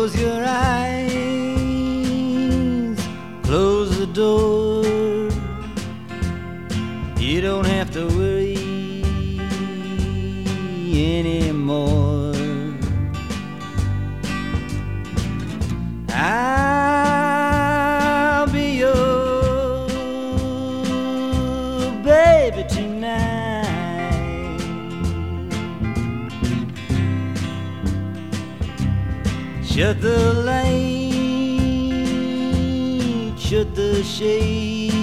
Close your eyes, close the door. You don't have to worry anymore. I'll be your baby tonight. Shut the light, shut the shade.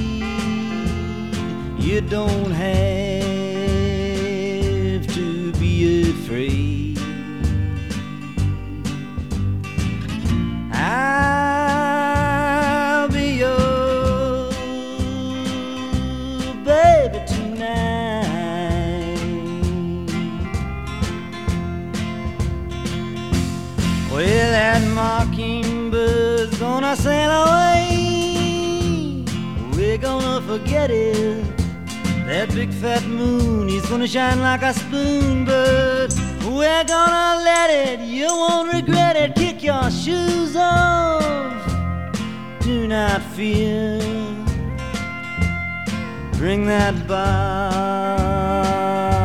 You don't have to be afraid. I'll be your baby tonight. Well, that mockingbird's gonna sail away. We're gonna forget it. That big fat moon, he's gonna shine like a spoon, but we're gonna let it. You won't regret it. Kick your shoes off. Do not fear. Bring that bottle